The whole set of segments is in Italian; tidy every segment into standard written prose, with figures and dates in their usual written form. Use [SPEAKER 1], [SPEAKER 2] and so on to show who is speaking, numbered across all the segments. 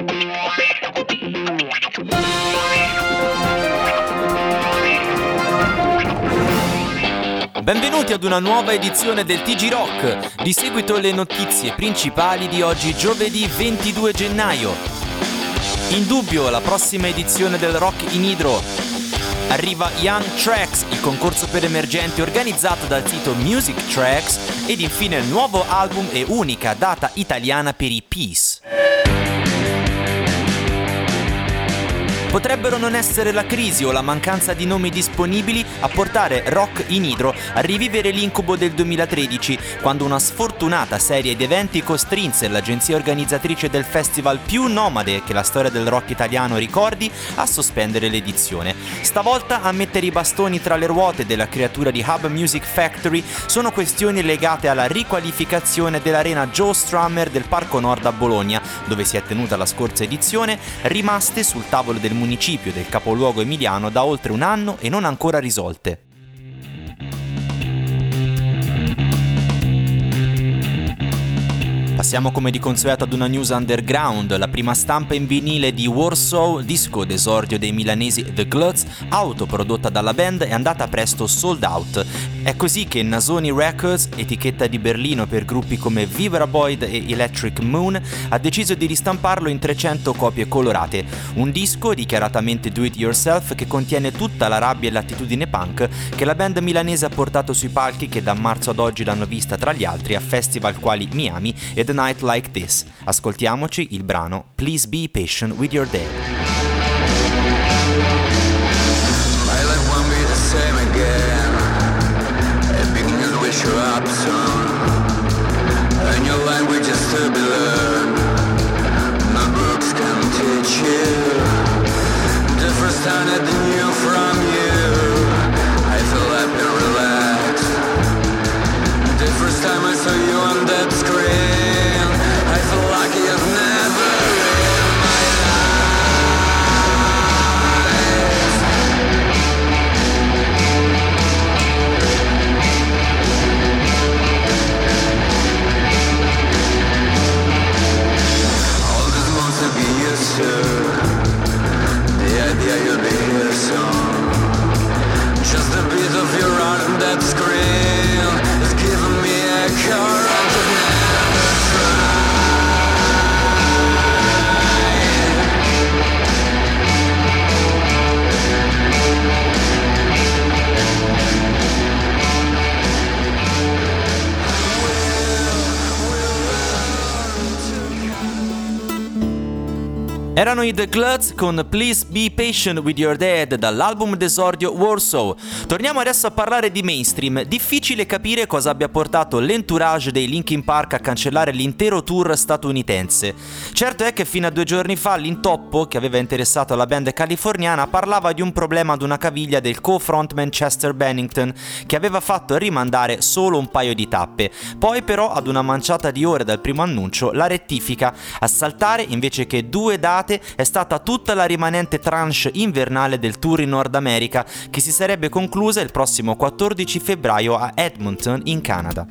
[SPEAKER 1] Benvenuti ad una nuova edizione del TG Rock. Di seguito le notizie principali di oggi, giovedì 22 gennaio. In dubbio la prossima edizione del Rock in Hydro. Arriva Young Tracks, il concorso per emergenti organizzato dal sito Music Tracks. Ed infine il nuovo album e unica data italiana per i Peace. Potrebbero non essere la crisi o la mancanza di nomi disponibili a portare Rock in Hydro a rivivere l'incubo del 2013, quando una sfortunata serie di eventi costrinse l'agenzia organizzatrice del festival più nomade che la storia del rock italiano ricordi a sospendere l'edizione. Stavolta a mettere i bastoni tra le ruote della creatura di Hub Music Factory sono questioni legate alla riqualificazione dell'arena Joe Strummer del Parco Nord a Bologna, dove si è tenuta la scorsa edizione, rimaste sul tavolo del municipio del capoluogo emiliano da oltre un anno e non ancora risolte. Passiamo come di consueto ad una news underground. La prima stampa in vinile di Warsaw, disco d'esordio dei milanesi The Glutz, autoprodotta dalla band, è andata presto sold out. È così che Nasoni Records, etichetta di Berlino per gruppi come Vibraboyd e Electric Moon, ha deciso di ristamparlo in 300 copie colorate. Un disco dichiaratamente do it yourself che contiene tutta la rabbia e l'attitudine punk che la band milanese ha portato sui palchi che da marzo ad oggi l'hanno vista tra gli altri a festival quali Miami e The Night Like This. Ascoltiamoci il brano Please Be Patient With Your Dead.
[SPEAKER 2] My life won't be the same again. Because we show up soon. And your language is to be learned. My books can teach you. The first time that I knew from you, I feel happy and relaxed. The first time I saw you on that screen, I feel like I've never in my life. All these months to be used to, the idea you'll be here soon. Just a bit of your art on that screen is giving me a current of never tried.
[SPEAKER 1] Erano i The Glutz con Please Be Patient With Your Dead dall'album d'esordio Warsaw. Torniamo adesso a parlare di mainstream. Difficile capire cosa abbia portato l'entourage dei Linkin Park a cancellare l'intero tour statunitense. Certo è che fino a 2 giorni fa l'intoppo che aveva interessato la band californiana parlava di un problema ad una caviglia del co-frontman Chester Bennington, che aveva fatto rimandare solo un paio di tappe. Poi però ad una manciata di ore dal primo annuncio la rettifica. A saltare invece che 2 date è stata tutta la rimanente tranche invernale del tour in Nord America, che si sarebbe conclusa il prossimo 14 febbraio a Edmonton in Canada.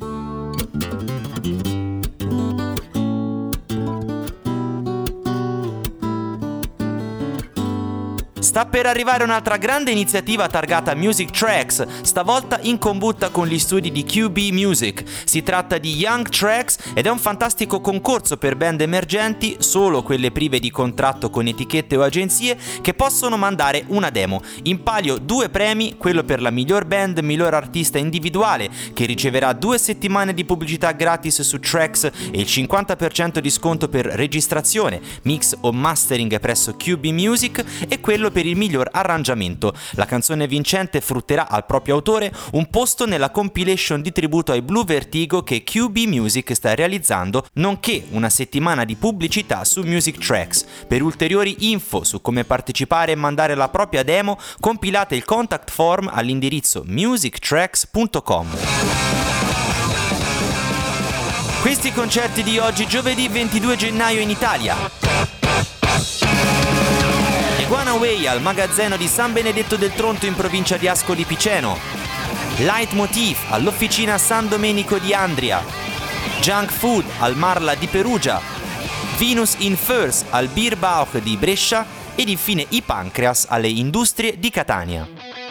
[SPEAKER 1] Sta per arrivare un'altra grande iniziativa targata Music Tracks, stavolta in combutta con gli studi di QB Music. Si tratta di Young Tracks ed è un fantastico concorso per band emergenti, solo quelle prive di contratto con etichette o agenzie, che possono mandare una demo. In palio 2 premi, quello per la miglior band, miglior artista individuale, che riceverà 2 settimane di pubblicità gratis su Tracks e il 50% di sconto per registrazione, mix o mastering presso QB Music, e quello per il miglior arrangiamento. La canzone vincente frutterà al proprio autore un posto nella compilation di tributo ai Blue Vertigo che QB Music sta realizzando, nonché una settimana di pubblicità su Music Tracks. Per ulteriori info su come partecipare e mandare la propria demo, compilate il contact form all'indirizzo musictracks.com. Questi i concerti di oggi, giovedì 22 gennaio in Italia. Iguana Way al magazzino di San Benedetto del Tronto in provincia di Ascoli Piceno. Leitmotiv all'Officina San Domenico di Andria. Junk Food al Marla di Perugia. Venus in Furs al Bierbauch di Brescia ed infine i Pancreas alle Industrie di Catania.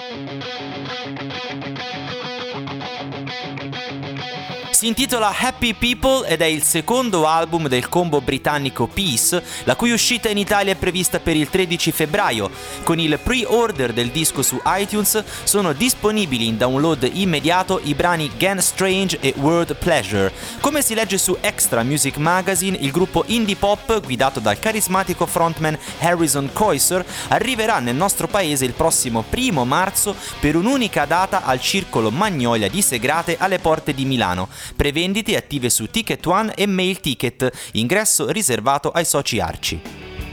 [SPEAKER 1] Si intitola Happy People ed è il secondo album del combo britannico Peace, la cui uscita in Italia è prevista per il 13 febbraio. Con il pre-order del disco su iTunes sono disponibili in download immediato i brani Gan Strange e World Pleasure. Come si legge su Extra Music Magazine, il gruppo indie pop, guidato dal carismatico frontman Harrison Koiser, arriverà nel nostro paese il prossimo 1 marzo per un'unica data al Circolo Magnolia di Segrate alle porte di Milano. Prevendite attive su Ticket One e Mail Ticket, ingresso riservato ai soci Arci.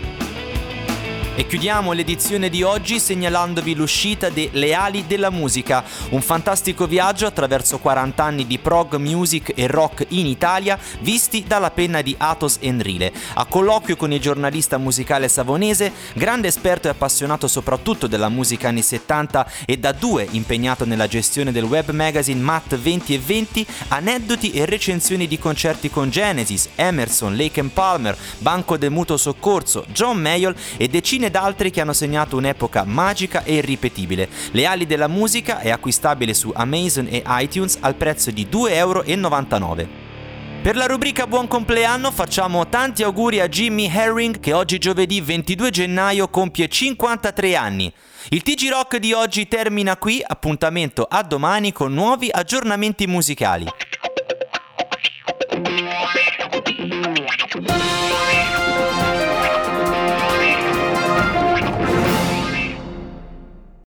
[SPEAKER 1] E chiudiamo l'edizione di oggi segnalandovi l'uscita de Le ali della musica, un fantastico viaggio attraverso 40 anni di prog music e rock in Italia, visti dalla penna di Athos Enrile. A colloquio con il giornalista musicale savonese, grande esperto e appassionato soprattutto della musica anni 70 e da 2 impegnato nella gestione del web magazine Mat 20 & 20, aneddoti e recensioni di concerti con Genesis, Emerson, Lake & Palmer, Banco del Mutuo Soccorso, John Mayall e decine d'altri che hanno segnato un'epoca magica e irripetibile. Le ali della musica è acquistabile su Amazon e iTunes al prezzo di €2,99. Per la rubrica Buon compleanno facciamo tanti auguri a Jimmy Herring che oggi giovedì 22 gennaio compie 53 anni. Il TG Rock di oggi termina qui, appuntamento a domani con nuovi aggiornamenti musicali.